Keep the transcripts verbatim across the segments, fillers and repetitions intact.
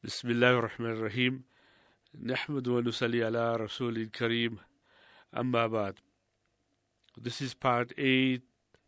بسم الله الرحمن الرحيم نحمد ونصلي على رسول الكريم أما بعد. This is part eight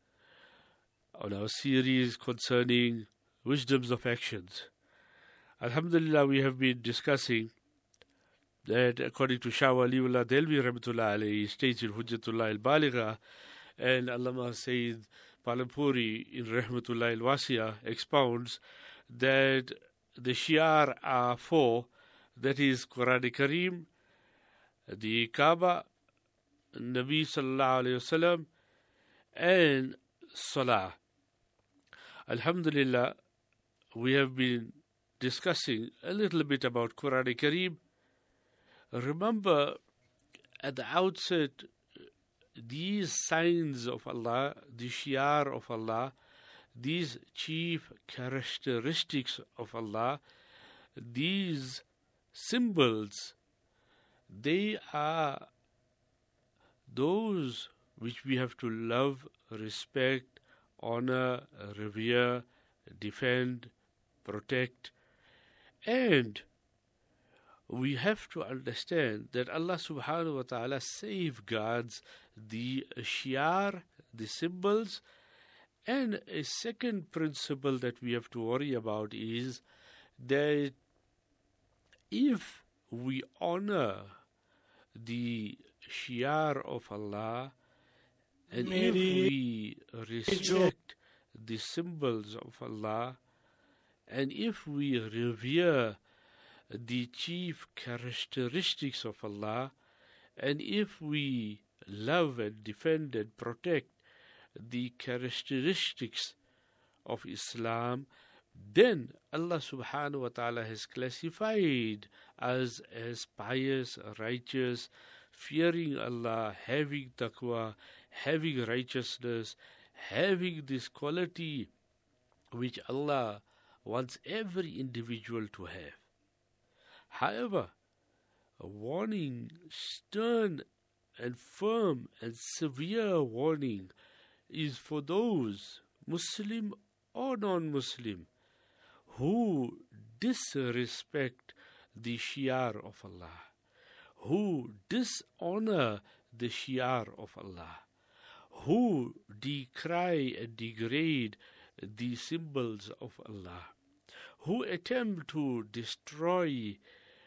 on our series concerning wisdoms of actions. Alhamdulillah, we have been discussing that according to Shah Waliullah Delvi Rahmatullah alayhi, states in Hujjatullah al-Baligha, and Allama Sayyid Palampuri in Rahmatullah al-Wasiya expounds that the shiar are four, that is Quran Kareem, the Kaaba, Nabi Sallallahu Alaihi Wasallam, and Salah. Alhamdulillah, we have been discussing a little bit about Quran Kareem. Remember, at the outset, these signs of Allah, the shiar of Allah, these chief characteristics of Allah, these symbols, they are those which we have to love, respect, honor, revere, defend, protect. And we have to understand that Allah subhanahu wa ta'ala safeguards the shiar, the symbols. And a second principle that we have to worry about is that if we honor the shiar of Allah and if we respect the symbols of Allah and if we revere the chief characteristics of Allah and if we love and defend and protect the characteristics of Islam, then Allah subhanahu wa ta'ala has classified us as pious, righteous, fearing Allah, having taqwa, having righteousness, having this quality which Allah wants every individual to have. However, a warning, stern and firm and severe warning, is for those, Muslim or non-Muslim, who disrespect the shiar of Allah, who dishonor the shiar of Allah, who decry and degrade the symbols of Allah, who attempt to destroy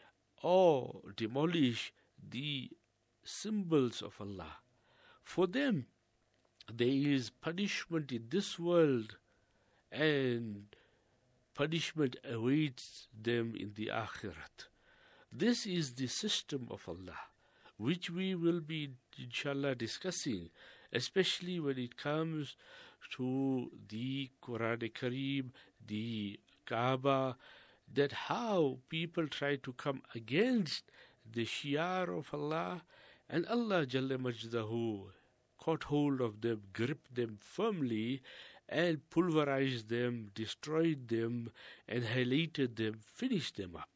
or demolish the symbols of Allah. For them, there is punishment in this world and punishment awaits them in the Akhirat. This is the system of Allah, which we will be, inshallah, discussing, especially when it comes to the Quran Kareem, the Kaaba, that how people try to come against the shiar of Allah, and Allah Jalla Majdahu caught hold of them, gripped them firmly, and pulverized them, destroyed them, annihilated them, finished them up.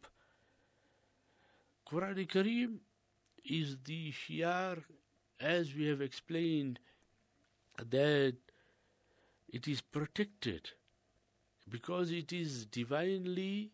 Quran Kareem is the shiar, as we have explained, that it is protected because it is divinely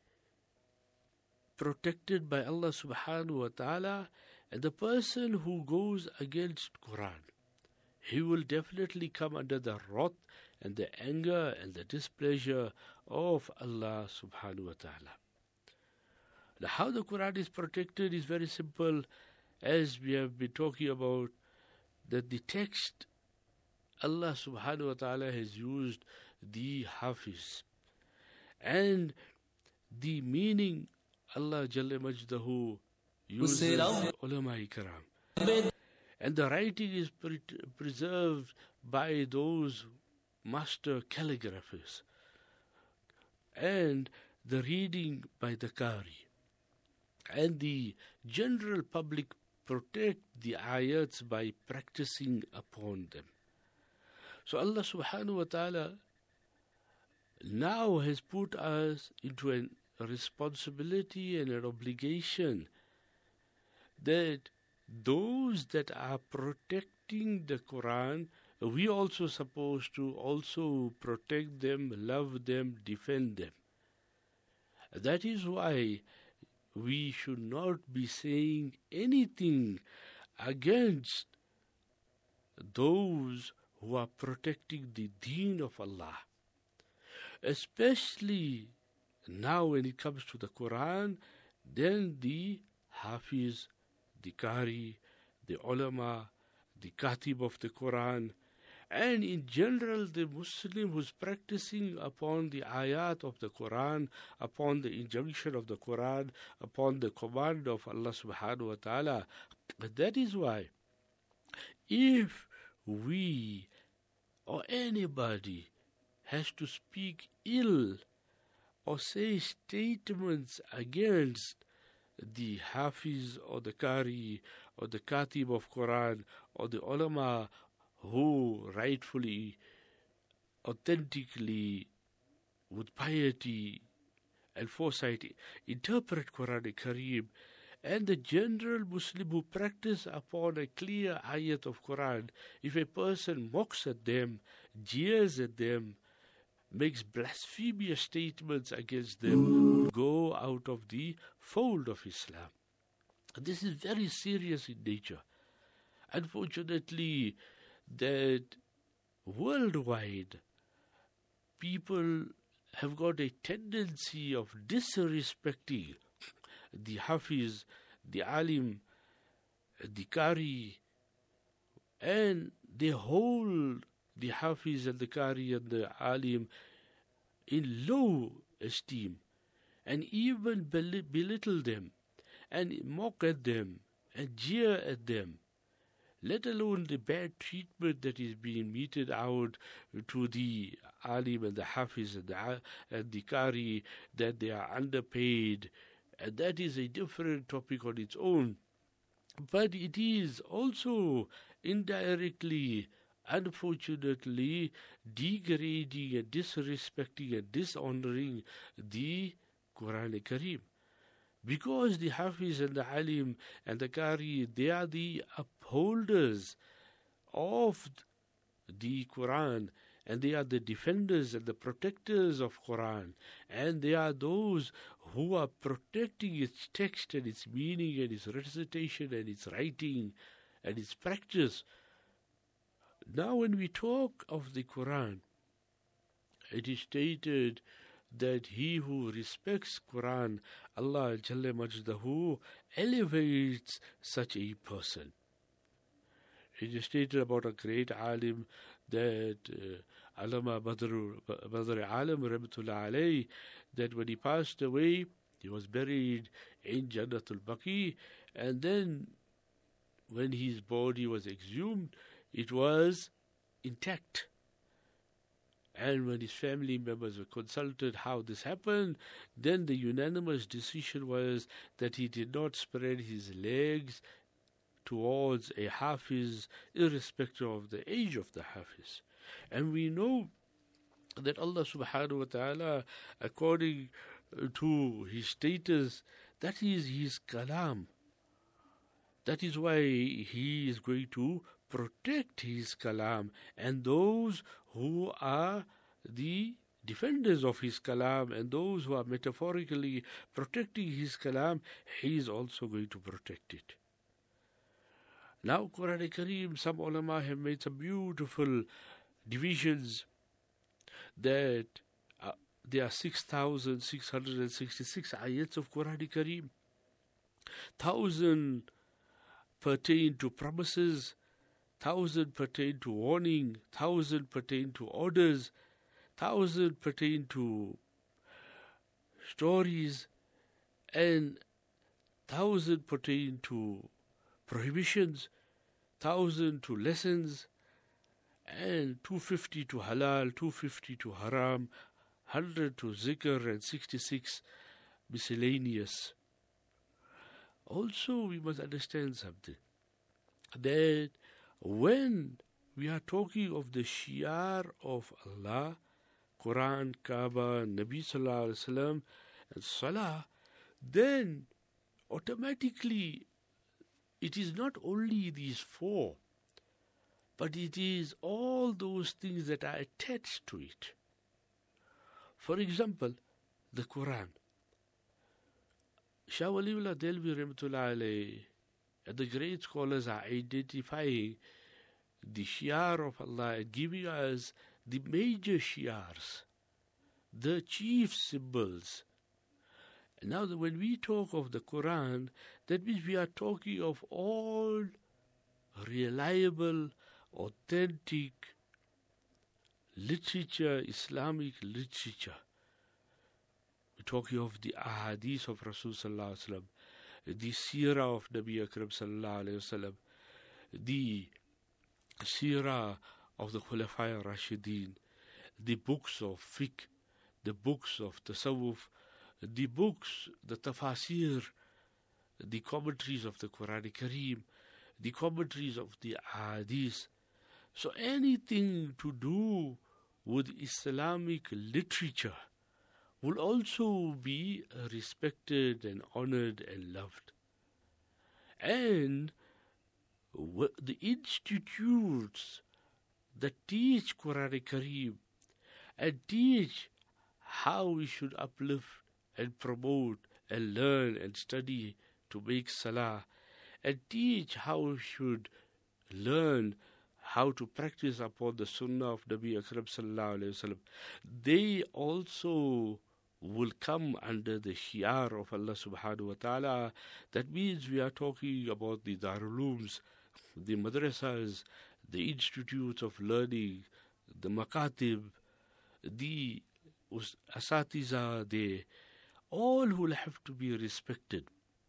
protected by Allah subhanahu wa ta'ala, and the person who goes against Quran, he will definitely come under the wrath and the anger and the displeasure of Allah subhanahu wa ta'ala. Now, how the Quran is protected is very simple, as we have been talking about, that the text, Allah subhanahu wa ta'ala has used the Hafiz, and the meaning Allah Jalla Majdahu uses ulama ikram. And the writing is pre- preserved by those master calligraphers. And the reading by the Qari. And the general public protect the ayats by practicing upon them. So Allah subhanahu wa ta'ala now has put us into an, a responsibility and an obligation that those that are protecting the Quran, we also supposed to also protect them, love them, defend them. That is why we should not be saying anything against those who are protecting the deen of Allah. Especially now when it comes to the Quran, then the Hafiz, the Qari, the ulama, the Katib of the Quran, and in general the Muslim who's practicing upon the ayat of the Quran, upon the injunction of the Quran, upon the command of Allah subhanahu wa ta'ala. That is why if we or anybody has to speak ill or say statements against the Hafiz or the Qari or the Katib of Quran or the ulama who rightfully, authentically, with piety and foresight interpret Quran Kareem, and the general Muslim who practice upon a clear ayat of Quran, if a person mocks at them, jeers at them, makes blasphemous statements against them, will go out of the fold of Islam. This is very serious in nature. Unfortunately, that worldwide people have got a tendency of disrespecting the Hafiz, the Alim, the Qari, and they hold the Hafiz and the Qari and the Alim in low esteem, and even belittle them and mock at them and jeer at them, let alone the bad treatment that is being meted out to the Alim and the Hafiz and the, and the Qari, that they are underpaid. And that is a different topic on its own. But it is also indirectly, unfortunately, degrading and disrespecting and dishonoring the Quran Kareem. Because the Hafiz and the Alim and the Qari, they are the upholders of the Quran, and they are the defenders and the protectors of Quran, and they are those who are protecting its text and its meaning and its recitation and its writing and its practice. Now when we talk of the Quran, it is stated that he who respects Quran, Allah Jalla Majdahu elevates such a person. It is stated about a great alim that uh, Allama Badr, Badr Alim Rahmatullah Alayhi, that when he passed away, he was buried in Jannatul Baqi, and then when his body was exhumed, it was intact. And when his family members were consulted how this happened, then the unanimous decision was that he did not spread his legs towards a Hafiz, irrespective of the age of the Hafiz. And we know that Allah subhanahu wa ta'ala, according to his status, that is his kalam. That is why he is going to protect his kalam, and those who are the defenders of his kalam and those who are metaphorically protecting his kalam, he is also going to protect it. Now, Quran Kareem, some ulama have made some beautiful divisions that uh, there are six thousand six hundred sixty-six ayats of Quran Kareem. one thousand pertain to promises, thousand pertain to warning, thousand pertain to orders, thousand pertain to stories, and thousand pertain to prohibitions, thousand to lessons, and two fifty to halal, two fifty to haram, hundred to zikr, and sixty-six miscellaneous. Also, we must understand something, that when we are talking of the shiar of Allah, Quran, Kaaba, Nabi Sallallahu Alaihi Wasallam, and Salah, then automatically it is not only these four, but it is all those things that are attached to it. For example, the Quran. Shah Waliullah Delvi Rahmatullah alayhi, and the great scholars are identifying the shiar of Allah and giving us the major shiars, the chief symbols. And now when we talk of the Quran, that means we are talking of all reliable, authentic literature, Islamic literature. We're talking of the ahadith of Rasul Sallallahu Alaihi Wasallam, the seerah of Nabi Akram Sallallahu Alaihi Wasallam, the seerah of the Khulafai Rashideen, the books of fiqh, the books of tasawwuf, the books, the tafasir, the commentaries of the Quran Kareem, the commentaries of the ahadith. So anything to do with Islamic literature will also be respected and honored and loved. And the institutes that teach Quran Kareem and teach how we should uplift and promote and learn and study to make salah, and teach how we should learn how to practice upon the sunnah of Nabi Akram Sallallahu Alaihi Wasallam, they also will come under the shiar of Allah Subhanahu Wa Ta'ala. That means we are talking about the darulooms, the madrasas, the institutes of learning, the makatib, the asatiza, they all will have to be respected.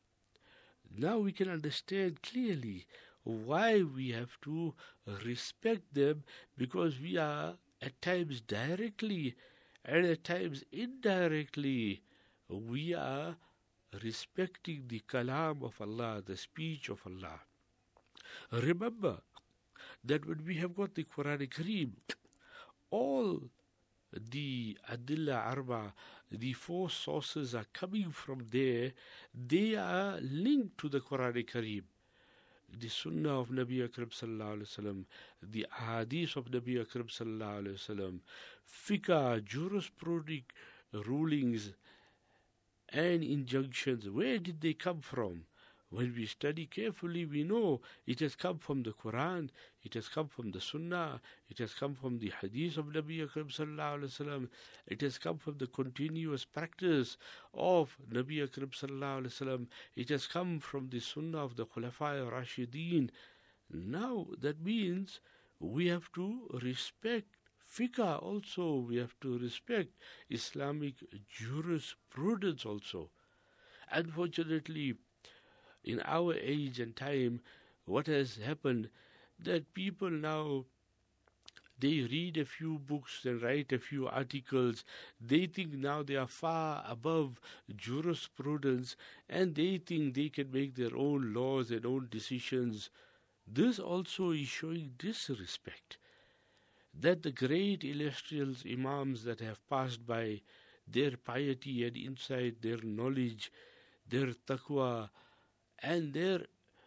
Now we can understand clearly why we have to respect them, because we are at times directly and at times indirectly we are respecting the kalam of Allah, the speech of Allah. Remember that when we have got the Quran Kareem, all the Adilla Arba, the four sources are coming from there. They are linked to the Quran Kareem. The Sunnah of Nabi Akram Sallallahu Alaihi Wasallam, the Ahadith of Nabi Akram Sallallahu Alaihi Wasallam, fiqh, jurisprudence rulings and injunctions. Where did they come from? When we study carefully, we know it has come from the Quran, it has come from the Sunnah, it has come from the Hadith of Nabi Akram Sallallahu Alaihi Wasallam, it has come from the continuous practice of Nabi Akram Sallallahu Alaihi Wasallam, it has come from the Sunnah of the Khulafai Rashideen. Now that means we have to respect fiqh also, we have to respect Islamic jurisprudence also. Unfortunately, in our age and time, what has happened, that people now, they read a few books and write a few articles. They think now they are far above jurisprudence, and they think they can make their own laws and own decisions. This also is showing disrespect. That the great illustrious imams that have passed by, their piety and insight, their knowledge, their taqwa, and their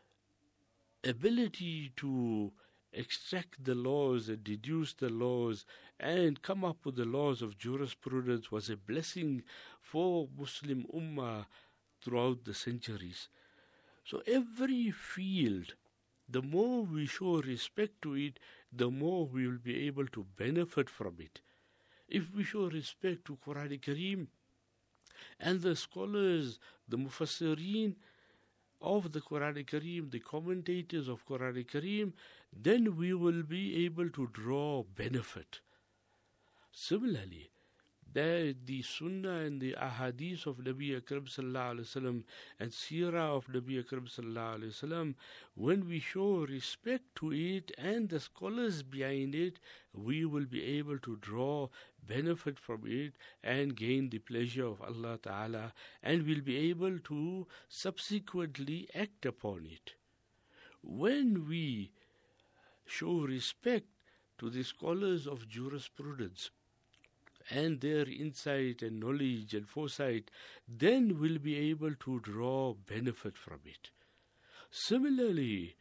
ability to extract the laws and deduce the laws and come up with the laws of jurisprudence was a blessing for Muslim Ummah throughout the centuries. So every field, the more we show respect to it, the more we will be able to benefit from it. If we show respect to Quran Kareem and the scholars, the mufassirin of the Quran Kareem, the commentators of Quran Kareem, then we will be able to draw benefit. Similarly, the, the Sunnah and the Ahadith of Nabi Akram Sallallahu Alaihi Wasallam and Seerah of Nabi Akram Sallallahu Alaihi Wasallam, when we show respect to it and the scholars behind it, we will be able to draw benefit from it and gain the pleasure of Allah Ta'ala, and will be able to subsequently act upon it. When we show respect to the scholars of jurisprudence and their insight and knowledge and foresight, then we'll be able to draw benefit from it. Similarly,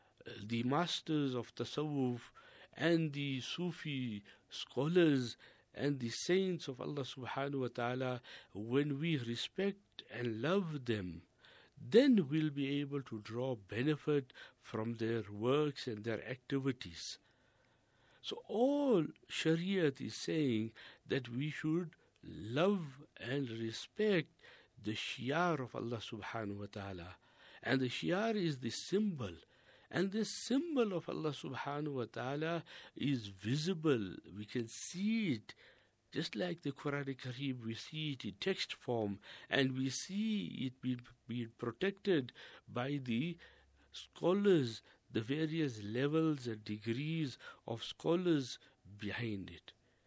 the masters of tasawwuf and the Sufi scholars and the saints of Allah subhanahu wa ta'ala, when we respect and love them, then we'll be able to draw benefit from their works and their activities. So all Shariat is saying that we should love and respect the shiar of Allah subhanahu wa ta'ala. And the shiar is the symbol. And this symbol of Allah subhanahu wa ta'ala is visible. We can see it. Just like the Quran Kareem, we see it in text form, and we see it being be protected by the scholars, the various levels and degrees of scholars behind it.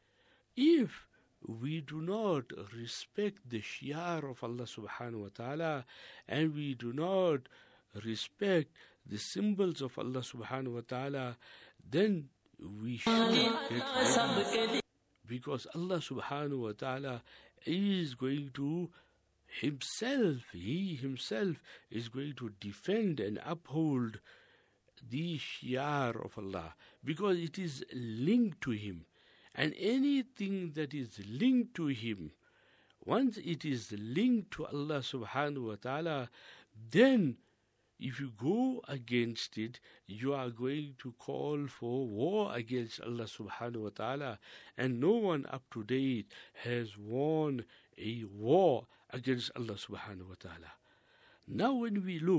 If we do not respect the shiar of Allah subhanahu wa ta'ala, and we do not respect the symbols of Allah subhanahu wa ta'ala, then we should get ready. Because Allah subhanahu wa ta'ala is going to himself, He himself is going to defend and uphold the shiar of Allah, because it is linked to Him. And anything that is linked to Him, once it is linked to Allah subhanahu wa ta'ala, then if you go against it, you are going to call for war against Allah subhanahu wa ta'ala. And no one up to date has won a war against Allah subhanahu wa ta'ala. Now when we look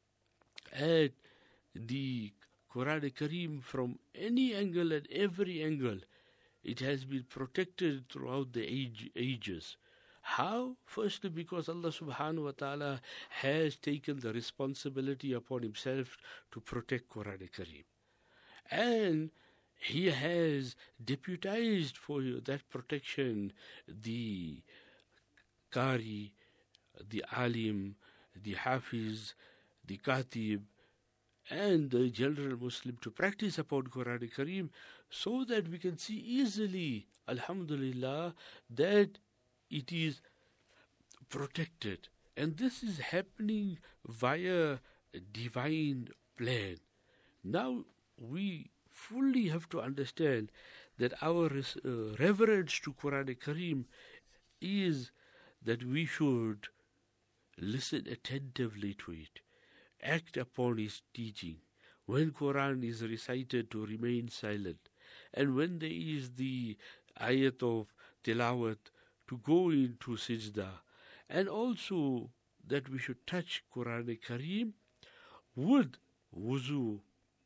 at the Quran Kareem from any angle and every angle, it has been protected throughout the age, ages. How? Firstly, because Allah subhanahu wa ta'ala has taken the responsibility upon Himself to protect Quran Kareem. And He has deputized for that protection the Qari, the Alim, the Hafiz, the Katib, and the general Muslim to practice upon Quran Kareem, so that we can see easily, alhamdulillah, that it is protected. And this is happening via divine plan. Now we fully have to understand that our uh, reverence to Quran Kareem is that we should listen attentively to it, act upon its teaching. When Quran is recited, to remain silent. And when there is the ayat of tilawat, to go into sajda. And also that we should touch Quran Kareem with wuzu.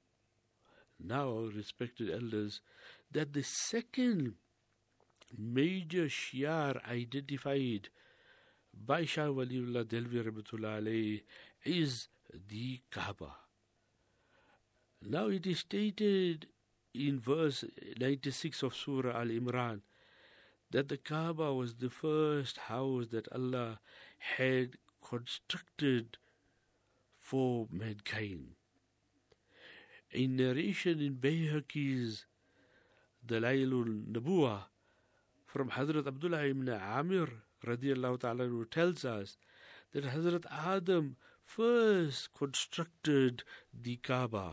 Now, respected elders, that the second major shiar identified by Shah Waliullah Delvi Rahmatullah alayhi is the Kaaba. Now it is stated in verse ninety-six of Surah Al-Imran that the Kaaba was the first house that Allah had constructed for mankind. A narration in Bayhaqi's Dalailul Nabuwa from Hazrat Abdullah ibn Amir radiallahu ta'ala who tells us that Hazrat Adam first constructed the Kaaba,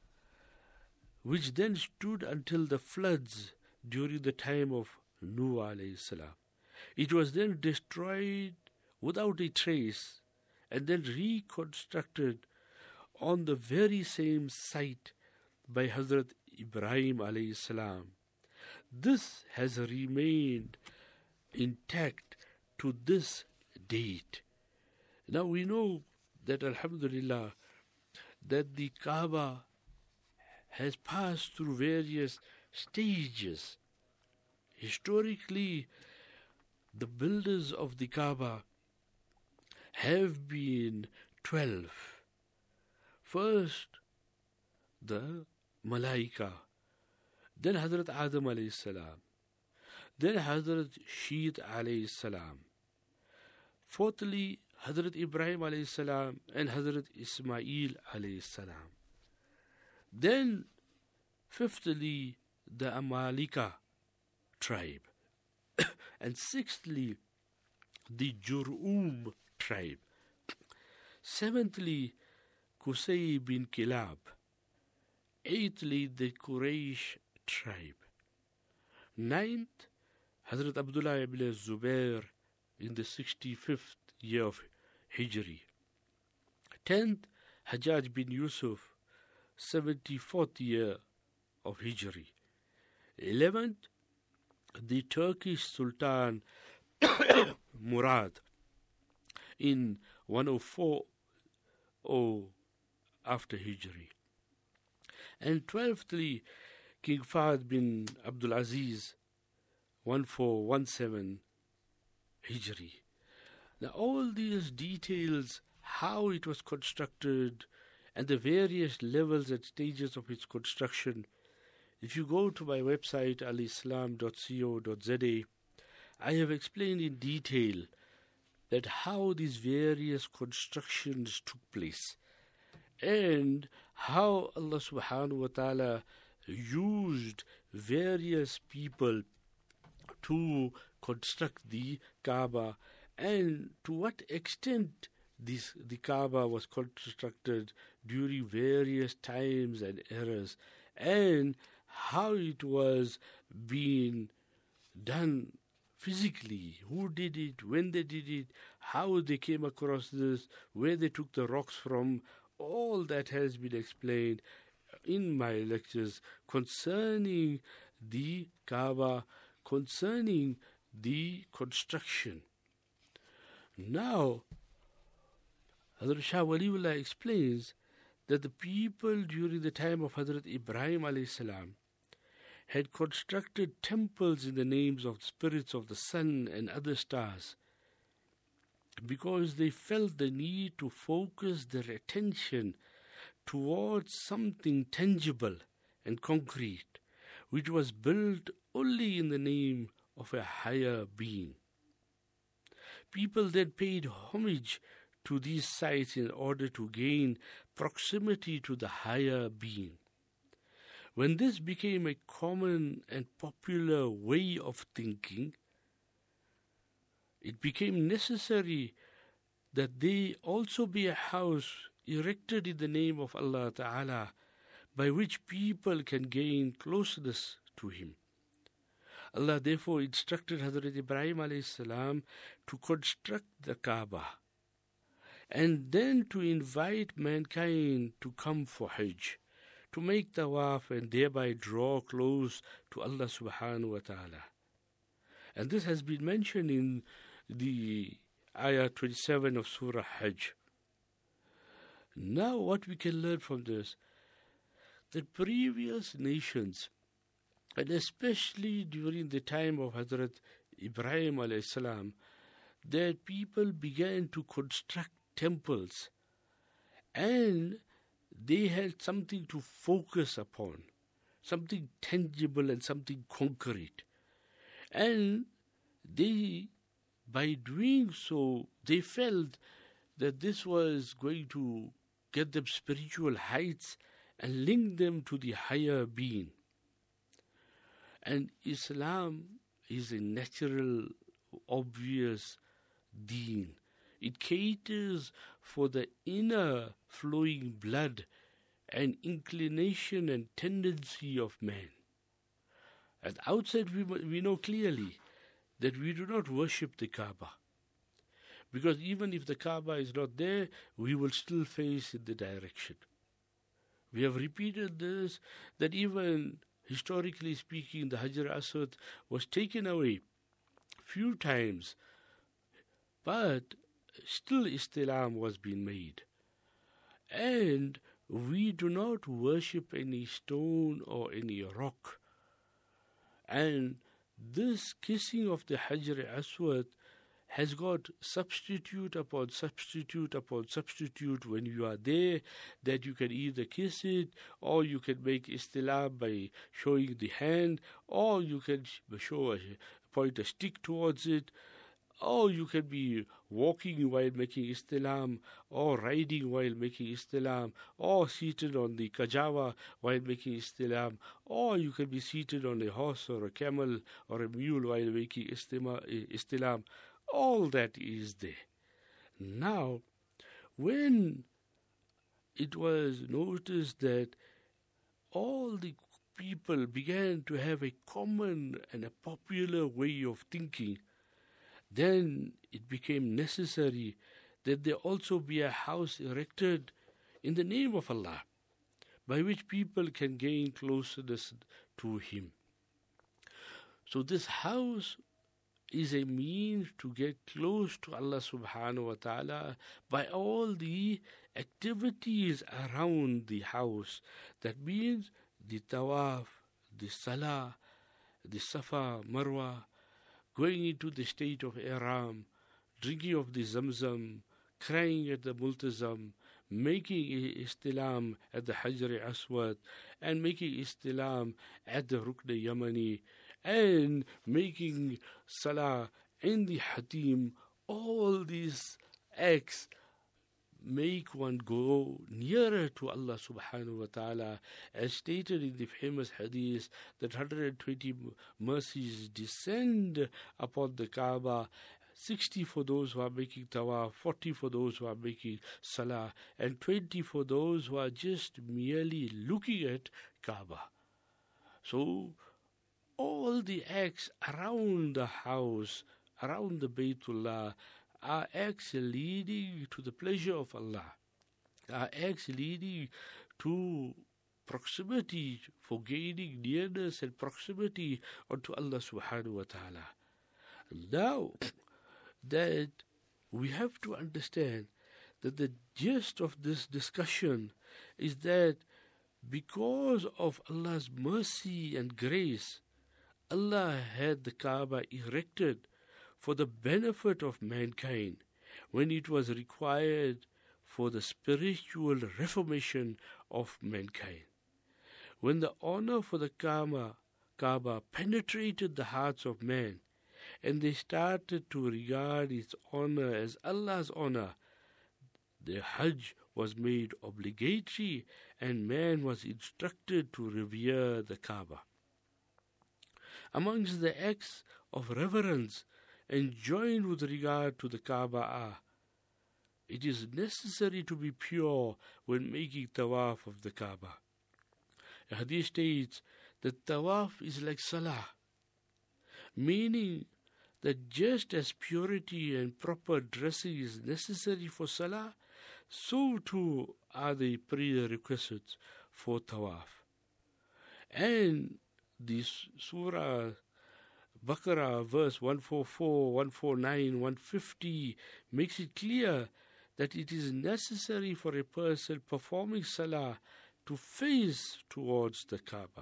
which then stood until the floods during the time of Nuh alayhi salam. It was then destroyed without a trace and then reconstructed on the very same site by Hazrat Ibrahim alayhi salam. This has remained intact to this date. Now we know that alhamdulillah that the Kaaba has passed through various stages. Historically, the builders of the Kaaba have been twelve. First, the Malaika, then Hazrat Adam alayhi salam, then Hazrat Sheet alayhi salam. Fourthly, Hazrat Ibrahim alayhi salam and Hazrat Ismail alayhi salam. Then, fifthly, the Amalika tribe. And sixthly, the Jur'um tribe. Seventhly, Qusay bin Kilab. Eighthly, the Quraysh tribe. Ninth, Hazrat Abdullah ibn Zubair in the sixty-fifth year of Hijri. tenth, Hajjaj bin Yusuf, seventy-fourth year of Hijri. eleventh, the Turkish Sultan Murad in one oh four after Hijri. And twelfthly, King Fahd bin Abdul Aziz, fourteen seventeen Hijri. Now all these details, how it was constructed and the various levels and stages of its construction, if you go to my website al islam dot co dot z a, I have explained in detail that how these various constructions took place and how Allah subhanahu wa ta'ala used various people to construct the Kaaba, and to what extent this the Kaaba was constructed during various times and eras, and how it was being done physically, who did it, when they did it, how they came across this, where they took the rocks from. All that has been explained in my lectures concerning the Kaaba, concerning the construction. Now, Hazrat Shah Waliullah explains that the people during the time of Hazrat Ibrahim alayhi salam had constructed temples in the names of the spirits of the sun and other stars, because they felt the need to focus their attention towards something tangible and concrete, which was built only in the name of a higher being. People then paid homage to these sites in order to gain proximity to the higher being. When this became a common and popular way of thinking, it became necessary that there also be a house erected in the name of Allah Ta'ala by which people can gain closeness to Him. Allah therefore instructed Hazrat Ibrahim alayhi salam to construct the Kaaba and then to invite mankind to come for Hajj, to make tawaf and thereby draw close to Allah subhanahu wa ta'ala. And this has been mentioned in the ayah twenty-seven of Surah Hajj. Now what we can learn from this, that previous nations, and especially during the time of Hazrat Ibrahim alayhi salam, that people began to construct temples and they had something to focus upon, something tangible and something concrete. And they, by doing so, they felt that this was going to get them spiritual heights and link them to the higher being. And Islam is a natural, obvious deen. It caters for the inner flowing blood and inclination and tendency of man. At the outset, we, we know clearly that we do not worship the Kaaba, because even if the Kaaba is not there, we will still face in the direction. We have repeated this, that even historically speaking, the Hajar Aswad was taken away few times, but still Istilam was being made. And we do not worship any stone or any rock. And this kissing of the Hajar Aswad has got substitute upon substitute upon substitute when you are there, that you can either kiss it, or you can make istilam by showing the hand, or you can show a, point a stick towards it, or you can be walking while making istilam, or riding while making istilam, or seated on the kajawa while making istilam, or you can be seated on a horse or a camel or a mule while making istilam. All that is there. Now, when it was noticed that all the people began to have a common and a popular way of thinking, then it became necessary that there also be a house erected in the name of Allah, by which people can gain closeness to Him. So this house is a means to get close to Allah subhanahu wa ta'ala by all the activities around the house. That means the tawaf, the salah, the safa, marwa, going into the state of ihram, drinking of the zamzam, crying at the multazam, making istilam at the Hajar Aswad, and making istilam at the Rukn Yamani, and making salah in the hatim. All these acts make one go nearer to Allah subhanahu wa ta'ala, as stated in the famous hadith that one hundred twenty mercies descend upon the Kaaba, sixty for those who are making tawaf, forty for those who are making salah, and twenty for those who are just merely looking at Kaaba. So all the acts around the house, around the Baytullah, are acts leading to the pleasure of Allah, are acts leading to proximity, for gaining nearness and proximity unto Allah subhanahu wa ta'ala. Now that we have to understand that the gist of this discussion is that because of Allah's mercy and grace, Allah had the Kaaba erected for the benefit of mankind when it was required for the spiritual reformation of mankind. When the honor for the Kaaba, Kaaba penetrated the hearts of man, and they started to regard its honor as Allah's honor, the Hajj was made obligatory and man was instructed to revere the Kaaba. Amongst the acts of reverence enjoined with regard to the Kaaba are: it is necessary to be pure when making tawaf of the Kaaba. The hadith states that tawaf is like salah, meaning that just as purity and proper dressing is necessary for salah, so too are the prerequisites for tawaf. And this surah Baqarah verse one forty-four, one forty-nine, one fifty makes it clear that it is necessary for a person performing salah to face towards the Kaaba.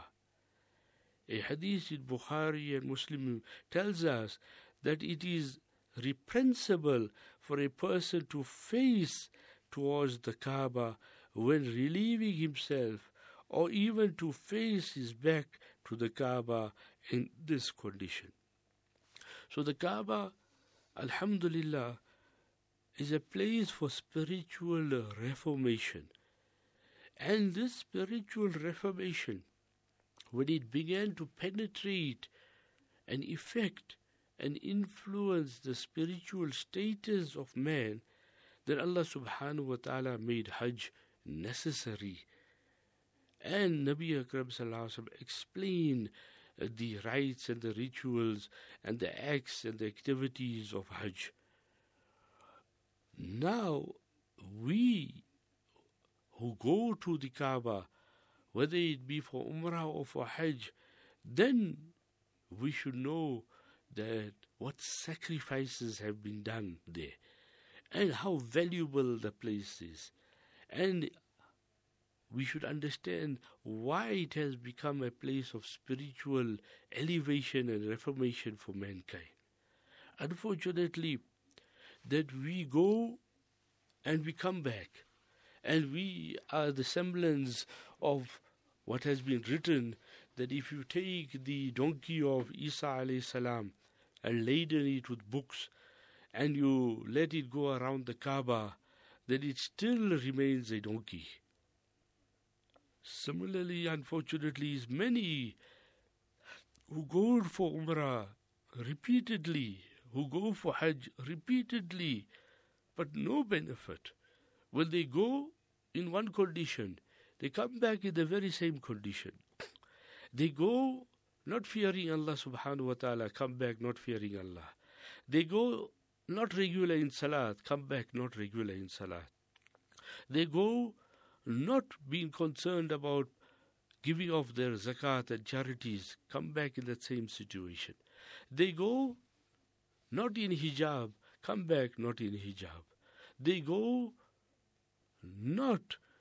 A hadith in Bukhari and Muslim tells us that it is reprehensible for a person to face towards the Kaaba when relieving himself, or even to face his back to the Kaaba in this condition. So the Kaaba, alhamdulillah, is a place for spiritual reformation. And this spiritual reformation, when it began to penetrate and affect and influence the spiritual status of man, then Allah subhanahu wa ta'ala made Hajj necessary. And Nabi Akram sallallahu alaihi wasallam explained uh, the rites and the rituals and the acts and the activities of Hajj. Now, we who go to the Kaaba, whether it be for Umrah or for Hajj, then we should know that what sacrifices have been done there, and how valuable the place is. And we should understand why it has become a place of spiritual elevation and reformation for mankind. Unfortunately, that we go and we come back, and we are the semblance of what has been written, that if you take the donkey of Isa alayhi salam and laden it with books, and you let it go around the Kaaba, then it still remains a donkey. Similarly, unfortunately, is many who go for Umrah repeatedly, who go for Hajj repeatedly, but no benefit. When they go in one condition, they come back in the very same condition. They go not fearing Allah subhanahu wa ta'ala, come back not fearing Allah. They go not regular in salat, come back not regular in salat. They go not being concerned about giving off their zakat and charities, come back in that same situation. They go not in hijab, come back not in hijab. They go not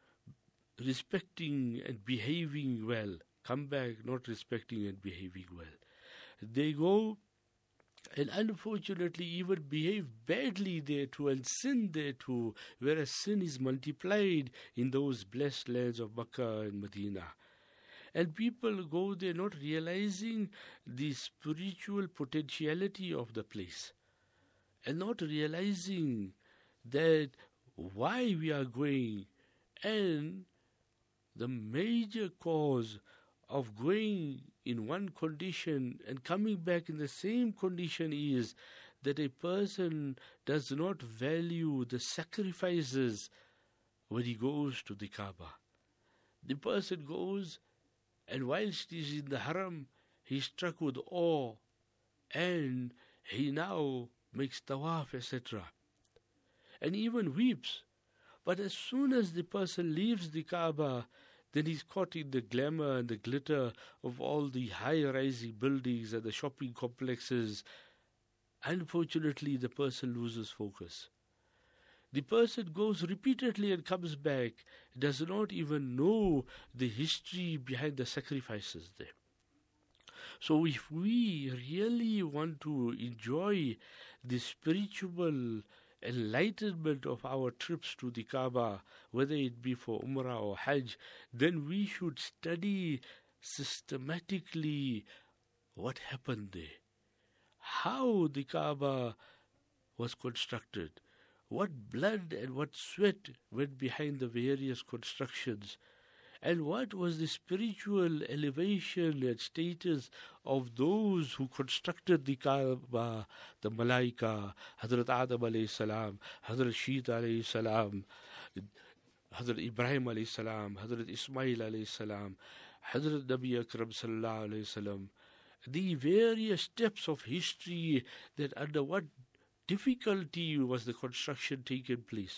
respecting and behaving well, come back not respecting and behaving well. They go and unfortunately even behave badly there too and sin there too, whereas sin is multiplied in those blessed lands of Makkah and Medina. And people go there not realizing the spiritual potentiality of the place and not realizing that why we are going. And the major cause of going in one condition and coming back in the same condition is that a person does not value the sacrifices when he goes to the Kaaba. The person goes, and whilst he is in the haram, he is struck with awe, and he now makes tawaf, et cetera, and even weeps. But as soon as the person leaves the Kaaba, then he's caught in the glamour and the glitter of all the high-rising buildings and the shopping complexes. Unfortunately, the person loses focus. The person goes repeatedly and comes back, does not even know the history behind the sacrifices there. So if we really want to enjoy the spiritual enlightenment of our trips to the Kaaba, whether it be for Umrah or Hajj, then we should study systematically what happened there, how the Kaaba was constructed, what blood and what sweat went behind the various constructions, and what was the spiritual elevation and status of those who constructed the Kaaba, the Malaika, Hazrat Adam alayhi salam, Hazrat Sheet alayhi salam, Hazrat Ibrahim alayhi salam, Hazrat Ismail alayhi salam, Hazrat Nabi Akram sallallahu alayhi salam. The various steps of history, that under what difficulty was the construction taken place.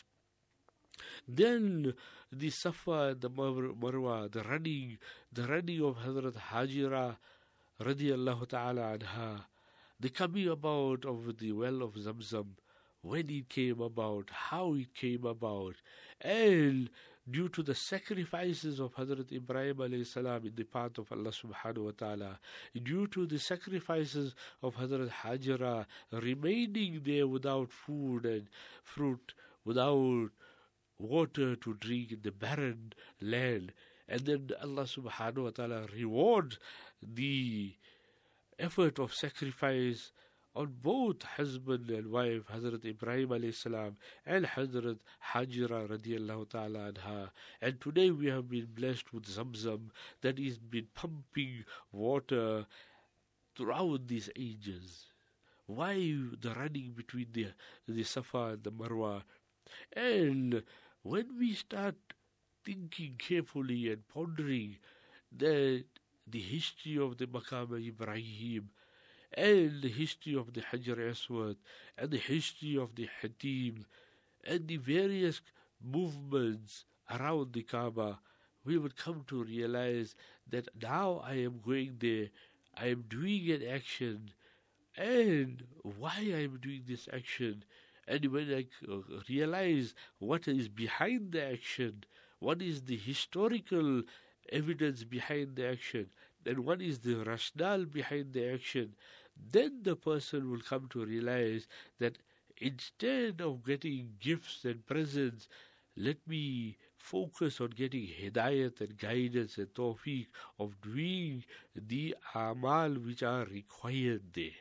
Then the Safa and the Marwa, the running, the running of Hazrat Hajira radiyallahu ta'ala anha, the coming about of the well of Zamzam, when it came about, how it came about, and due to the sacrifices of Hazrat Ibrahim alayhi salam in the path of Allah subhanahu wa ta'ala, due to the sacrifices of Hazrat Hajira remaining there without food and fruit, without water to drink in the barren land, and then Allah subhanahu wa ta'ala rewards the effort of sacrifice on both husband and wife, Hazrat Ibrahim alayhi salam and Hazrat Hajira radiyallahu ta'ala anha. And today we have been blessed with Zamzam that is been pumping water throughout these ages. Why the running between the, the Safa and the Marwa? And when we start thinking carefully and pondering that the history of the Maqam Ibrahim and the history of the Hajar Aswad and the history of the Hatim and the various movements around the Kaaba, we would come to realize that now I am going there, I am doing an action, and why I am doing this action. And when I realize what is behind the action, what is the historical evidence behind the action, and what is the rationale behind the action, then the person will come to realize that instead of getting gifts and presents, let me focus on getting hidayat and guidance and tawfiq of doing the amal which are required there.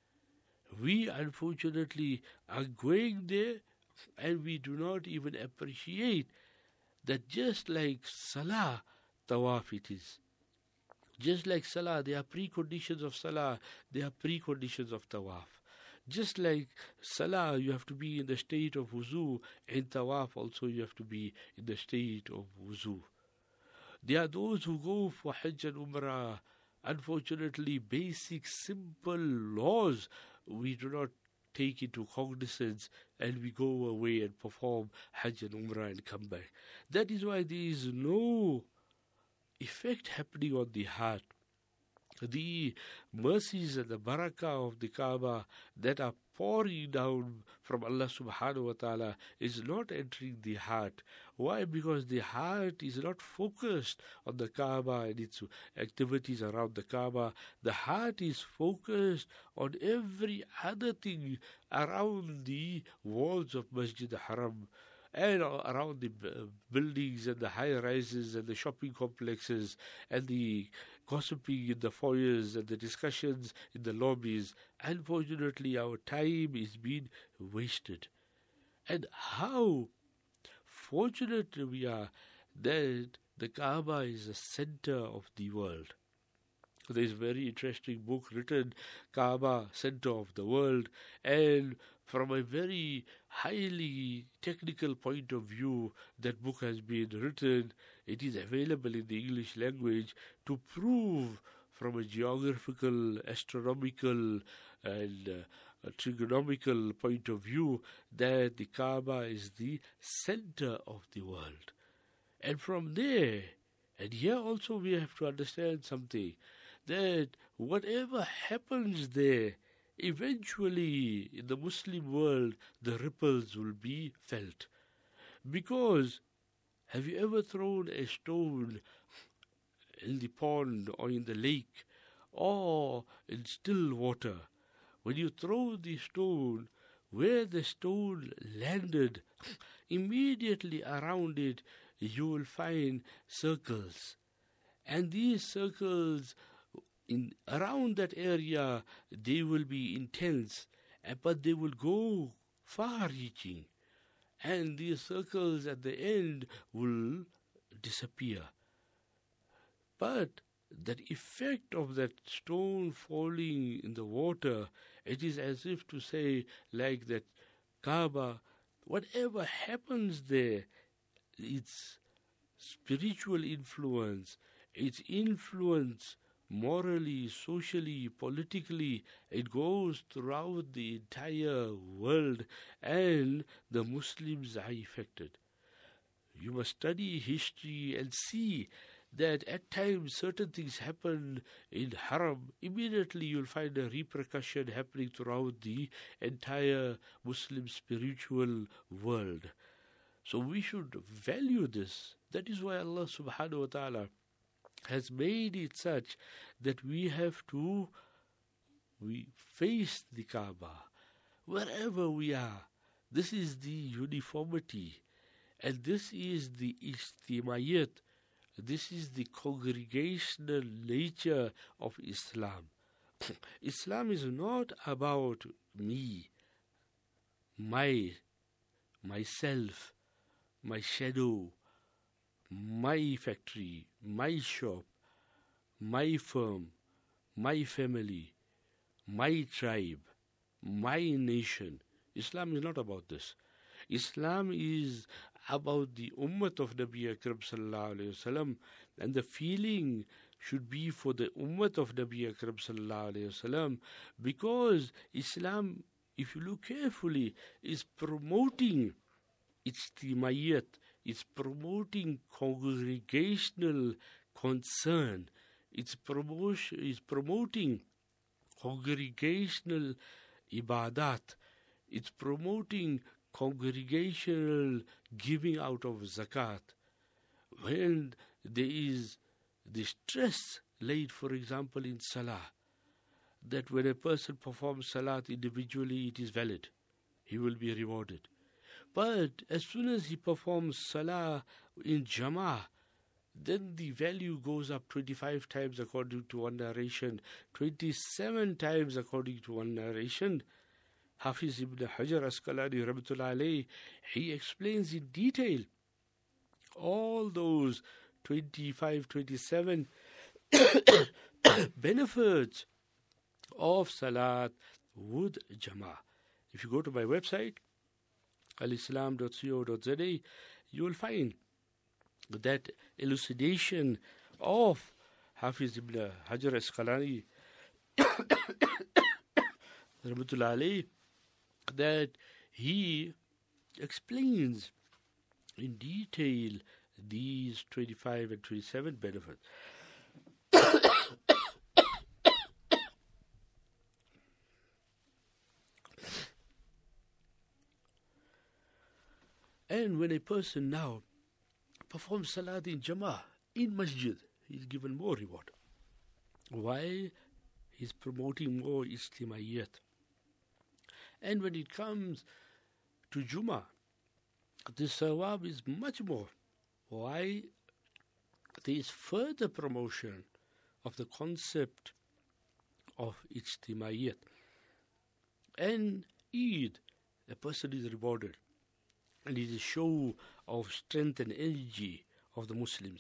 We unfortunately are going there and we do not even appreciate that just like salah, tawaf it is. Just like salah, there are preconditions of salah, there are preconditions of tawaf. Just like salah, you have to be in the state of wuzu, and tawaf also you have to be in the state of wuzu. There are those who go for Hajj and Umrah unfortunately, basic, simple laws we do not take into cognizance, and we go away and perform Hajj and Umrah and come back. That is why there is no effect happening on the heart. The mercies and the barakah of the Kaaba that are pouring down from Allah subhanahu wa ta'ala is not entering the heart. Why? Because the heart is not focused on the Kaaba and its activities around the Kaaba. The heart is focused on every other thing around the walls of Masjid al-Haram, and around the buildings and the high rises and the shopping complexes and the gossiping in the foyers and the discussions in the lobbies. Unfortunately, our time is being wasted. And how fortunate we are that the Kaaba is the center of the world. There is a very interesting book written, Kaaba, Center of the World, and from a very highly technical point of view, that book has been written. It is available in the English language to prove from a geographical, astronomical, and uh, a trigonomical point of view that the Kaaba is the center of the world. And from there, and here also we have to understand something, that whatever happens there, eventually in the Muslim world, the ripples will be felt. Because, have you ever thrown a stone in the pond or in the lake or in still water? When you throw the stone, where the stone landed, immediately around it you will find circles. And these circles, in around that area, they will be intense, but they will go far-reaching. And these circles at the end will disappear. But that effect of that stone falling in the water, it is as if to say, like that Kaaba, whatever happens there, its spiritual influence, its influence morally, socially, politically, it goes throughout the entire world, and the Muslims are affected. You must study history and see that at times certain things happen in Haram. Immediately you'll find a repercussion happening throughout the entire Muslim spiritual world. So we should value this. That is why Allah subhanahu wa ta'ala has made it such that we have to we face the Kaaba wherever we are. This is the uniformity, and this is the istimayat. This is the congregational nature of Islam. Islam is not about me, my, myself, my shadow, my factory, my shop, my firm, my family, my tribe, my nation. Islam is not about this. Islam is about the ummah of Nabi Akram sallallahu alayhi wasallam, and the feeling should be for the ummah of Nabi Akram sallallahu alayhi wasallam, because Islam, if you look carefully, is promoting ijtimaiyat, it's promoting congregational concern, it's promotion, it's promoting congregational ibadat, it's promoting congregational giving out of zakat. When there is the stress laid, for example, in salah, that when a person performs salat individually, it is valid, he will be rewarded. But as soon as he performs salah in jama'ah, then the value goes up twenty-five times according to one narration, twenty-seven times according to one narration. Hafiz ibn Hajar Asqalani Rahmatullah alayhi, he explains in detail all those twenty-five, twenty-seven benefits of salat with jama'ah. If you go to my website, al islam dot co dot z a, you will find that elucidation of Hafiz ibn Hajar Asqalani, rahmatullah alayhi, that he explains in detail these twenty-five and twenty-seven benefits. And when a person now performs salat in jama'ah, in masjid, he's given more reward. Why? He's promoting more ijtimaiyat. And when it comes to Jummah, the sawab is much more. Why? There is further promotion of the concept of ijtimaiyat. And Eid, a person is rewarded. And it is a show of strength and energy of the Muslims.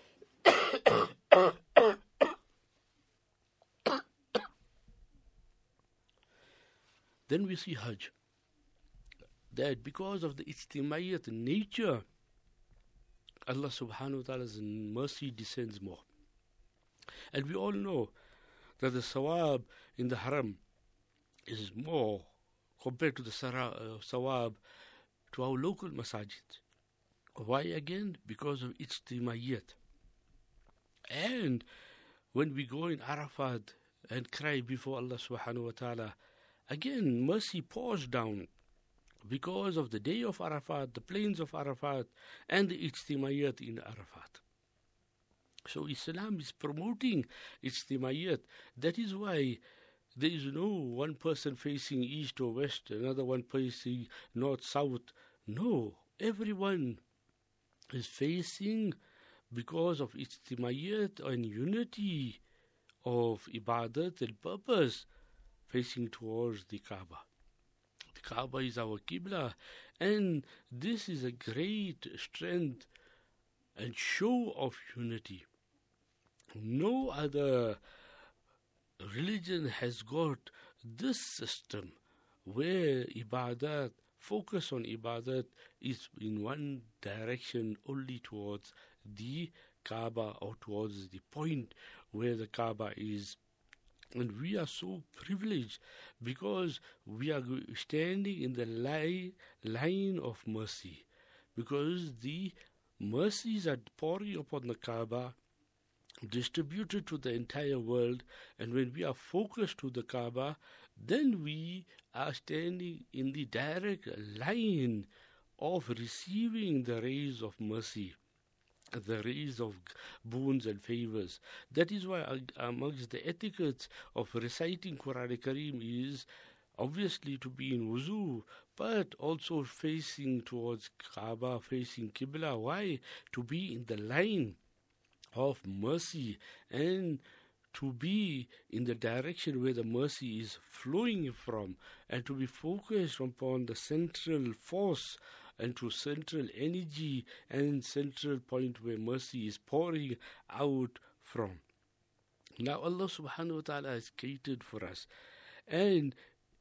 Then we see Hajj. That because of the ijtimaiyat nature, Allah subhanahu wa ta'ala's mercy descends more. And we all know that the sawab in the haram is more compared to the sara- uh, sawab to our local masajid. Why again? Because of ijtimaiyat. And when we go in Arafat and cry before Allah subhanahu wa ta'ala, again mercy pours down because of the day of Arafat, the plains of Arafat, and the ijtimaiyat in Arafat. So Islam is promoting ijtimaiyat. That is why there is no one person facing east or west, another one facing north, south. No, everyone is facing because of ijtimaiyat and unity of ibadat and purpose, facing towards the Kaaba. The Kaaba is our Qibla, and this is a great strength and show of unity. No other religion has got this system where ibadat, focus on ibadat, is in one direction only towards the Kaaba or towards the point where the Kaaba is. And we are so privileged because we are standing in the line, line of mercy, because the mercies are pouring upon the Kaaba, distributed to the entire world. And when we are focused to the Kaaba, then we are standing in the direct line of receiving the rays of mercy, the rays of boons and favors. That is why amongst the etiquettes of reciting Quran Kareem is obviously to be in wuzu, but also facing towards Kaaba, facing Qibla. Why? To be in the line of mercy and to be in the direction where the mercy is flowing from, and to be focused upon the central force and to central energy and central point where mercy is pouring out from. Now Allah subhanahu wa ta'ala has created for us, and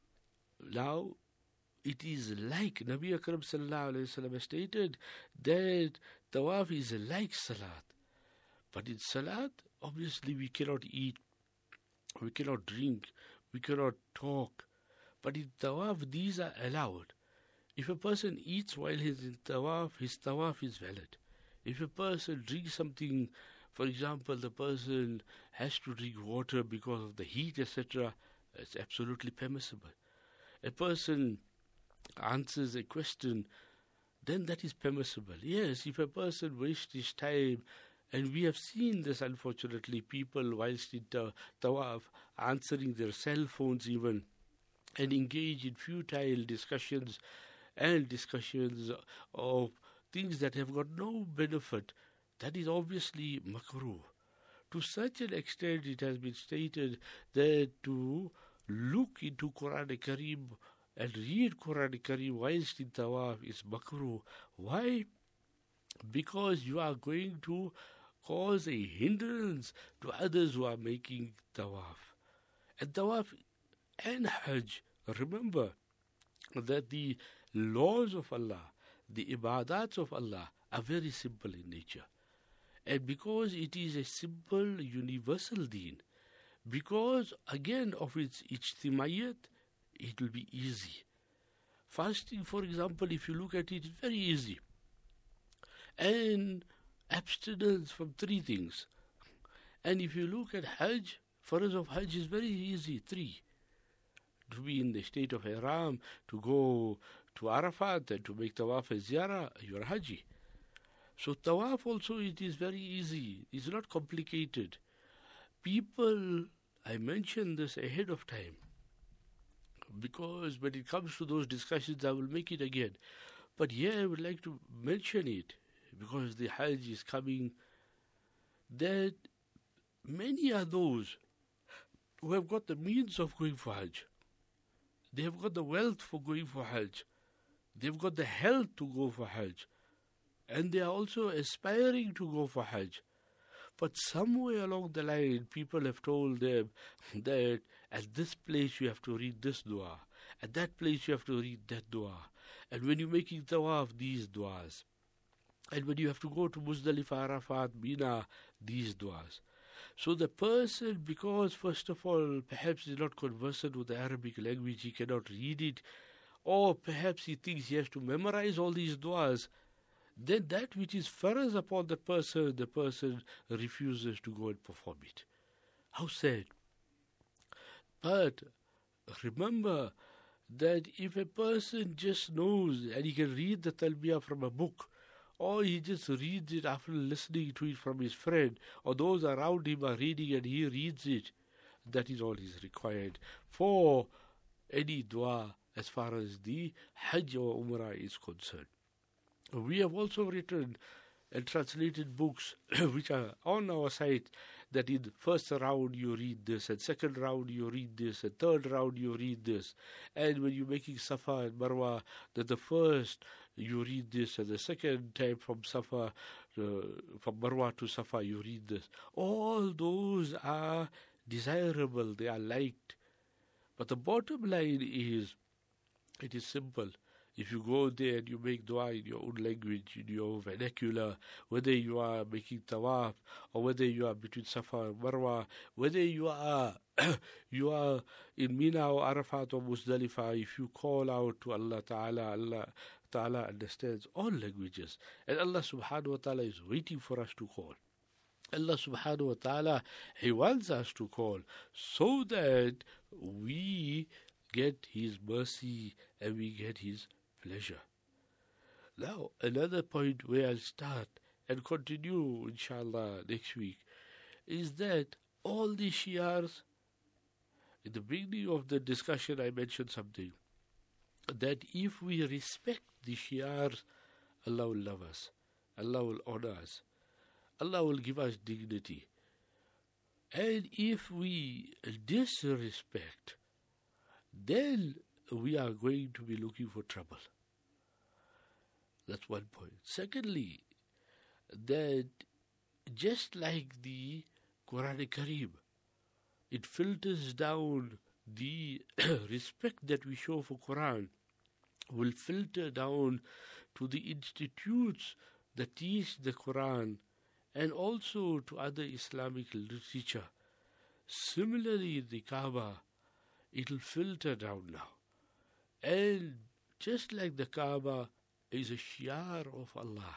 now it is like Nabi Akram sallallahu alayhi wa sallam stated that tawaf is like salat. But in salat, obviously we cannot eat, we cannot drink, we cannot talk. But in tawaf, these are allowed. If a person eats while he's in tawaf, his tawaf is valid. If a person drinks something, for example, the person has to drink water because of the heat, et cetera, it's absolutely permissible. A person answers a question, then that is permissible. Yes, if a person wastes his time, and we have seen this, unfortunately, people whilst in tawaf answering their cell phones even, and engage in futile discussions and discussions of things that have got no benefit. That is obviously makruh. To such an extent, it has been stated that to look into Quran Kareem and read Quran Kareem whilst in tawaf is makruh. Why? Because you are going to cause a hindrance to others who are making tawaf. And tawaf and Hajj, remember that the laws of Allah, the ibadats of Allah are very simple in nature. And because it is a simple, universal deen, because again of its ijtimaiyat, it will be easy. Fasting, for example, if you look at it, it's very easy. And abstinence from three things. And if you look at Hajj, Farz of Hajj is very easy, three. To be in the state of Ihram, to go to Arafat and to make tawaf and ziyarah, you're Haji. So tawaf also, it is very easy. It's not complicated. People, I mentioned this ahead of time, because when it comes to those discussions, I will make it again. But here I would like to mention it, because the Hajj is coming, that many are those who have got the means of going for Hajj. They have got the wealth for going for Hajj. They've got the health to go for Hajj. And they are also aspiring to go for Hajj. But somewhere along the line, people have told them that at this place you have to read this dua. At that place you have to read that dua. And when you're making tawaf, these duas. And when you have to go to Muzdalifah, Arafat, Mina, these duas. So the person, because first of all, perhaps is not conversant with the Arabic language, he cannot read it, or perhaps he thinks he has to memorize all these duas, then that which is farz upon the person, the person refuses to go and perform it. How sad. But remember that if a person just knows and he can read the talbiyah from a book, or he just reads it after listening to it from his friend, or those around him are reading and he reads it, that is all is required for any dua as far as the Hajj or Umrah is concerned. We have also written and translated books which are on our site, that in the first round you read this, and second round you read this, and third round you read this. And when you're making Safa and Marwa, that the first you read this, and the second time from Safa, uh, from Marwa to Safa, you read this. All those are desirable, they are liked. But the bottom line is, it is simple. If you go there and you make dua in your own language, in your vernacular, whether you are making tawaf, or whether you are between Safa and Marwa, whether you are you are in Mina or Arafat or Muzdalifah, if you call out to Allah Ta'ala, Allah Ta'ala understands all languages. And Allah Subhanahu wa Ta'ala is waiting for us to call. Allah Subhanahu wa Ta'ala, He wants us to call so that we get His mercy and we get His pleasure. Now, another point where I'll start and continue, inshallah, next week, is that all the shi'ars, in the beginning of the discussion I mentioned something, that if we respect the shi'ars, Allah will love us, Allah will honor us, Allah will give us dignity. And if we disrespect, then we are going to be looking for trouble. That's one point. Secondly, that just like the Quran Kareem, it filters down the respect that we show for Quran, will filter down to the institutes that teach the Quran and also to other Islamic literature. Similarly, the Kaaba, it will filter down now. And just like the Kaaba is a shi'ar of Allah,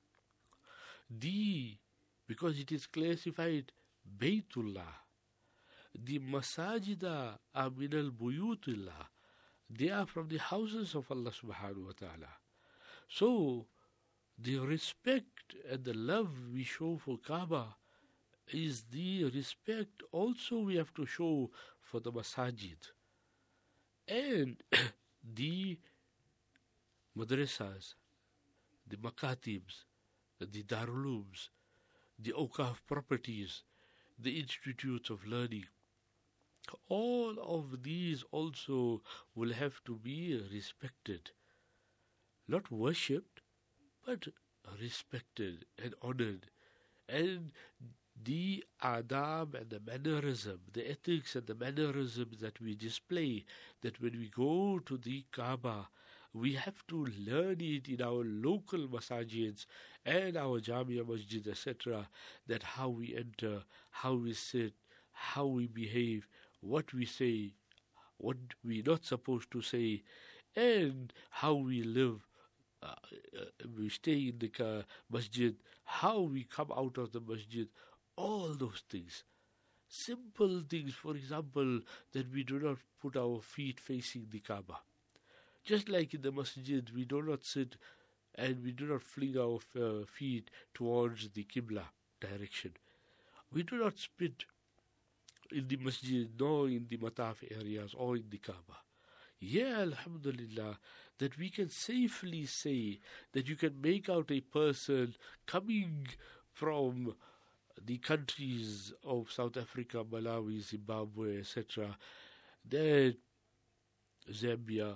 the, because it is classified Baytullah, the masajida are min al-buyutullah, they are from the houses of Allah Subhanahu wa Ta'ala. So, the respect and the love we show for Kaaba is the respect also we have to show for the masajid and the madrasas, the makatibs, the darulums, the awqaf properties, the institutes of learning. All of these also will have to be respected, not worshipped, but respected and honored. And the adab and the mannerism, the ethics and the mannerisms that we display, that when we go to the Kaaba, we have to learn it in our local masajids and our Jamia masjids, et cetera, that how we enter, how we sit, how we behave, what we say, what we're not supposed to say, and how we live. Uh, uh, we stay in the uh, masjid, how we come out of the masjid, all those things. Simple things, for example, that we do not put our feet facing the Kaaba. Just like in the masjid, we do not sit and we do not fling our uh, feet towards the Qibla direction. We do not spit in the masjid, nor in the mataf areas or in the Kaaba. Yeah, alhamdulillah, that we can safely say that you can make out a person coming from the countries of South Africa, Malawi, Zimbabwe, et cetera, that Zambia,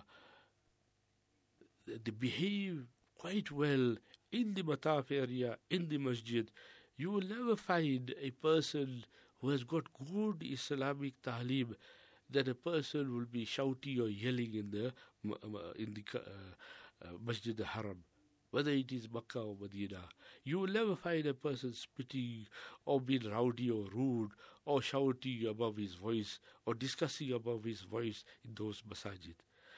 they behave quite well in the mataf area, in the masjid. You will never find a person who has got good Islamic ta'lim that a person will be shouting or yelling in the in the uh, uh, Masjid al-Haram, whether it is Makkah or Medina. You will never find a person spitting or being rowdy or rude or shouting above his voice or discussing above his voice in those masajid.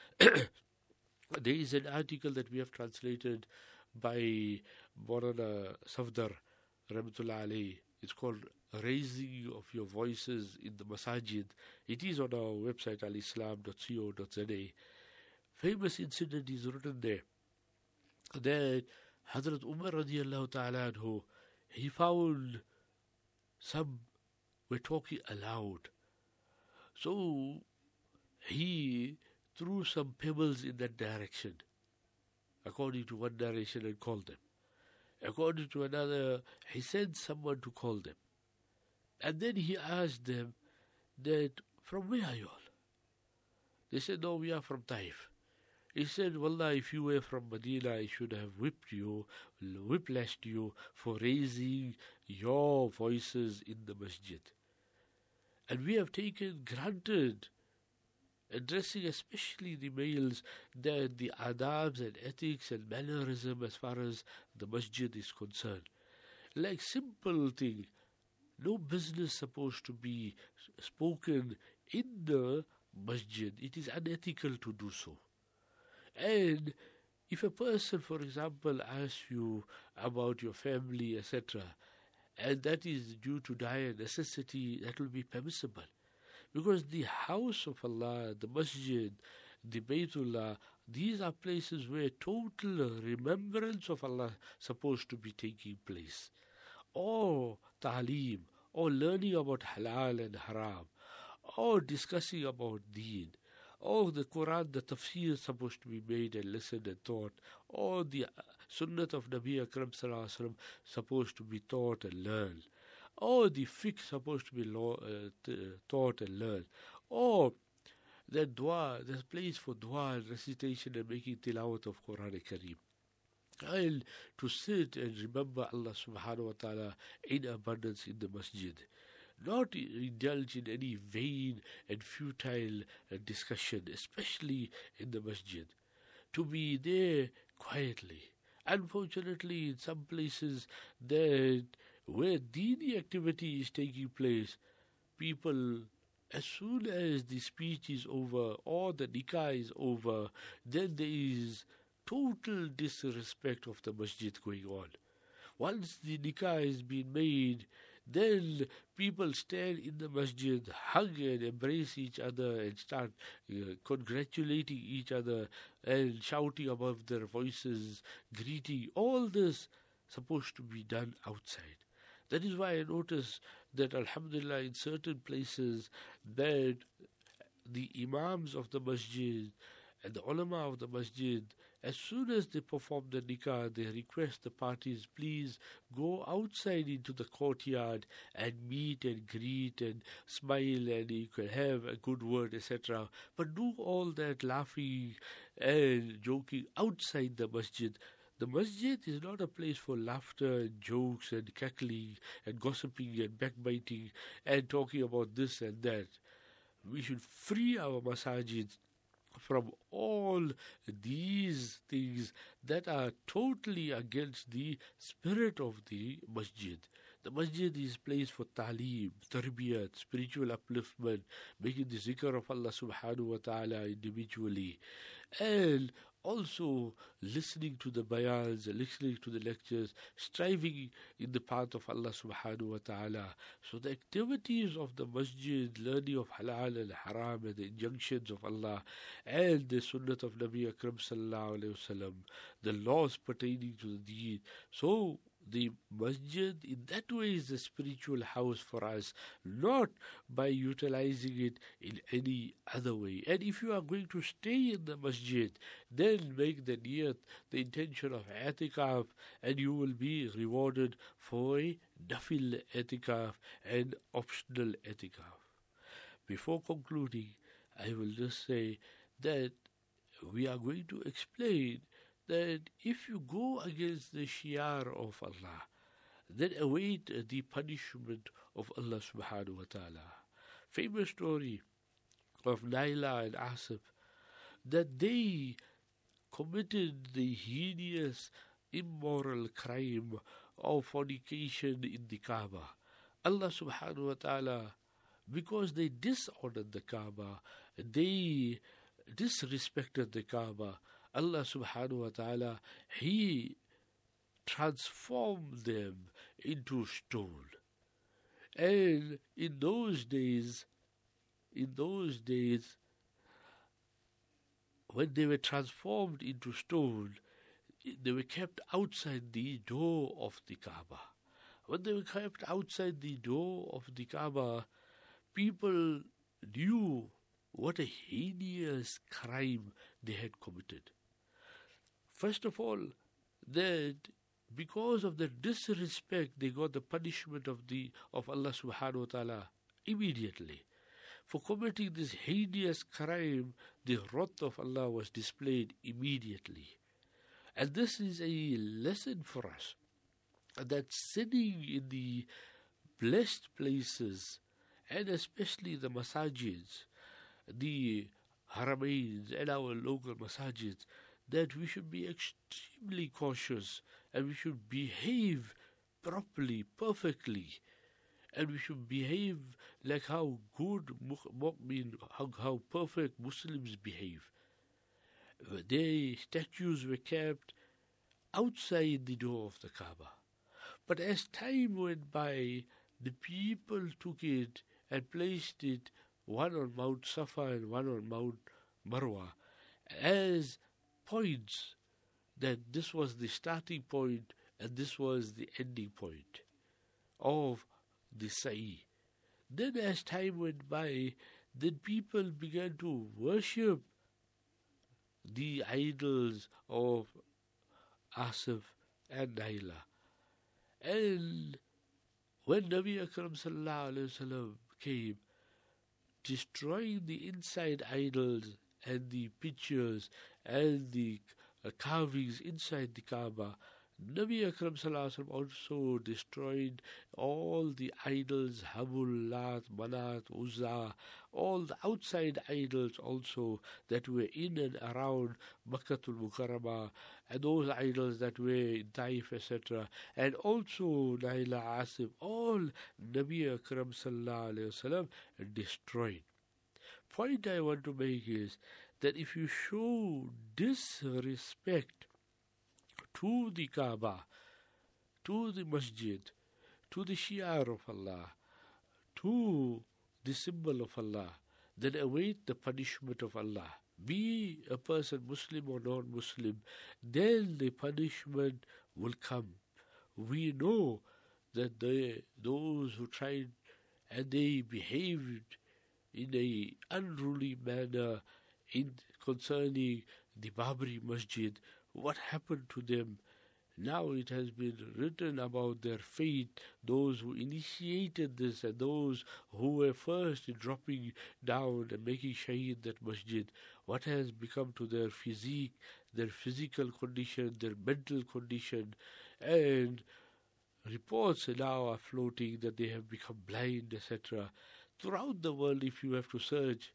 There is an article that we have translated by Maulana Safdar, Rahmatullah alayhi. It's called Raising of Your Voices in the Masajid. It is on our website, al islam dot co dot z a. Famous incident is written there that Hazrat Umar radiallahu ta'ala anhu, he found some were talking aloud. So he threw some pebbles in that direction, according to one narration, and called them. According to another, he sent someone to call them. And then he asked them that, from where are you all? They said, no, we are from Taif. He said, Wallah, if you were from Medina, I should have whipped you, whiplashed you for raising your voices in the masjid. And we have taken granted, addressing especially the males, that the adabs and ethics and mannerism as far as the masjid is concerned. Like simple thing, no business supposed to be spoken in the masjid. It is unethical to do so. And if a person, for example, asks you about your family, et cetera, and that is due to dire necessity, that will be permissible. Because the house of Allah, the masjid, the Baytullah, these are places where total remembrance of Allah is supposed to be taking place. Or ta'aleem, or learning about halal and haram, or discussing about deen, or the Quran, the tafsir is supposed to be made and listened and taught, or the sunnat of Nabi Akram sallallahu alaihi wasallam supposed to be taught and learned, or the fiqh supposed to be law, uh, t- taught and learned, or the dua, there's place for dua and recitation and making tilawat of Quran Kareem. And to sit and remember Allah subhanahu wa ta'ala in abundance in the masjid. Not indulge in any vain and futile uh, discussion, especially in the masjid. To be there quietly. Unfortunately, in some places that where deedy activity is taking place, people, as soon as the speech is over or the nikah is over, then there is total disrespect of the masjid going on. Once the nikah has been made, then people stand in the masjid, hug and embrace each other and start uh, congratulating each other and shouting above their voices, greeting. All this supposed to be done outside. That is why I notice that, alhamdulillah, in certain places that the imams of the masjid and the ulama of the masjid, as soon as they perform the nikah, they request the parties, please go outside into the courtyard and meet and greet and smile, and you can have a good word, et cetera. But do all that laughing and joking outside the masjid. The masjid is not a place for laughter and jokes and cackling and gossiping and backbiting and talking about this and that. We should free our masajids from all these things that are totally against the spirit of the masjid. The masjid is place for ta'aleem, tarbiyat, spiritual upliftment, making the zikr of Allah subhanahu wa ta'ala individually, and also listening to the bayans, listening to the lectures, striving in the path of Allah subhanahu wa ta'ala. So the activities of the masjid, learning of halal and haram and the injunctions of Allah and the sunnah of Nabi Akram sallallahu alayhi wa sallam, the laws pertaining to the deen. So the masjid in that way is a spiritual house for us, not by utilizing it in any other way. And if you are going to stay in the masjid, then make the niyat, the intention of i'tikaf, and you will be rewarded for a nafil i'tikaf and optional i'tikaf. Before concluding, I will just say that we are going to explain that if you go against the shiar of Allah, then await the punishment of Allah subhanahu wa ta'ala. Famous story of Naila and Asif, that they committed the heinous immoral crime of fornication in the Kaaba. Allah subhanahu wa ta'ala, because they dishonored the Kaaba, they disrespected the Kaaba, Allah subhanahu wa ta'ala, He transformed them into stone. And in those days, in those days, when they were transformed into stone, they were kept outside the door of the Kaaba. When they were kept outside the door of the Kaaba, people knew what a heinous crime they had committed. First of all, that because of the disrespect, they got the punishment of the of Allah subhanahu wa ta'ala immediately. For committing this heinous crime, the wrath of Allah was displayed immediately. And this is a lesson for us, that sinning in the blessed places, and especially the masajids, the haramains and our local masajids, that we should be extremely cautious and we should behave properly, perfectly, and we should behave like how good mu'min, how, how perfect Muslims behave. Their statues were kept outside the door of the Kaaba. But as time went by, the people took it and placed it one on Mount Safa and one on Mount Marwa as points, that this was the starting point and this was the ending point of the Sa'i. Then as time went by, then people began to worship the idols of Asif and Naila. And when Nabi Akram sallallahu alayhi wa sallam came, destroying the inside idols and the pictures and the uh, carvings inside the Kaaba, Nabi Akram sallallahu alaihi wasallam also destroyed all the idols, Habul, Lat, Manat, Uzza, all the outside idols also that were in and around Makkatul Mukarramah, and those idols that were in Taif, et cetera. And also Naila, Asif, all Nabi Akram sallallahu alaihi wasallam destroyed. Point I want to make is that if you show disrespect to the Kaaba, to the masjid, to the shi'ar of Allah, to the symbol of Allah, then await the punishment of Allah. Be a person Muslim or non-Muslim, then the punishment will come. We know that they, those who tried and they behaved in a unruly manner in concerning the Babri Masjid, what happened to them? Now it has been written about their fate, those who initiated this and those who were first in dropping down and making shaheed that masjid. What has become to their physique, their physical condition, their mental condition, and reports now are floating that they have become blind, et cetera. Throughout the world, if you have to search,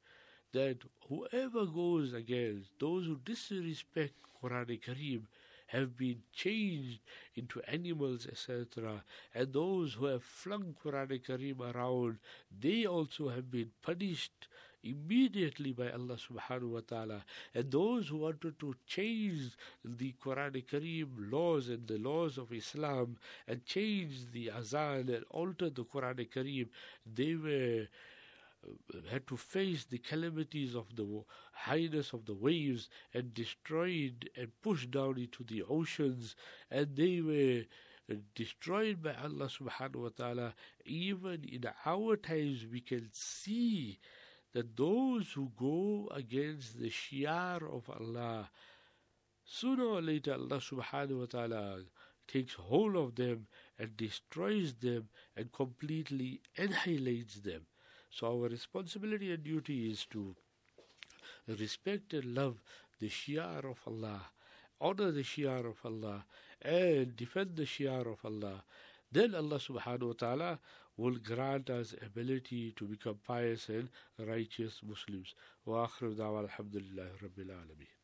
that whoever goes against those who disrespect Quran Kareem have been changed into animals, et cetera. And those who have flung Quran Kareem around, they also have been punished immediately by Allah subhanahu wa ta'ala. And those who wanted to change the Quran Kareem laws and the laws of Islam and change the azan and alter the Quran Kareem, they were had to face the calamities of the highness of the waves and destroyed and pushed down into the oceans, and they were destroyed by Allah subhanahu wa ta'ala. Even in our times we can see that those who go against the shiar of Allah, sooner or later Allah subhanahu wa ta'ala takes hold of them and destroys them and completely annihilates them. So our responsibility and duty is to respect and love the shiar of Allah, honor the shiar of Allah, and defend the shiar of Allah. Then Allah subhanahu wa ta'ala will grant us ability to become pious and righteous Muslims. Wa akhiru da'wa alhamdulillahi rabbil alameen.